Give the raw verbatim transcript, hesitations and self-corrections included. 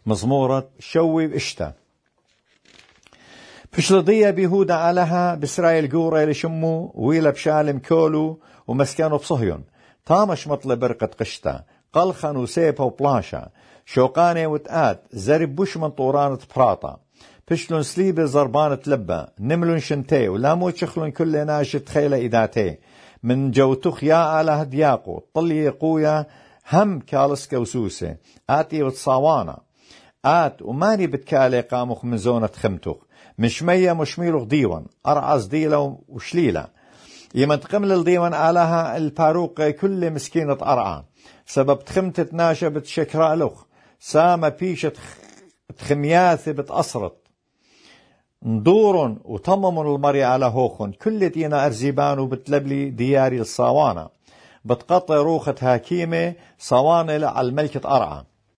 مزمورة شوي بإشتا بشلضية بيهودا علىها بإسرائيل قورة لشمو ويلا بشالم كولو ومسكانو بصهيون طامش مطلب برقة قشتا قلخن وسيبا وبلاشا شوقاني وتآت زرب بوش من طورانة براطة بشلون سليبة زربانة لبة نملون شنتي ولامو تشخلون كل ناشط خيلة إداتي من جوتخ يا على هدياقو طلي قويا هم كالس كوسوسة آتي وتصاوانا آت وماني بتكالي قامخ من زونة خمتخ مشمية مشميلوخ ديوان أرعز ديلة وشليلة يمنتقم للديوان آلها الباروق كل مسكينة أرعى سبب تخمت تناشا بتشكرا لخ سامة بيشة تخمياثي بتأصرت ندورن وطممن المري على هوخن كل دينا أرزيبان وبتلبلي دياري الصوانة بتقطع روخة هاكيمة صوانة على الملكة أرعى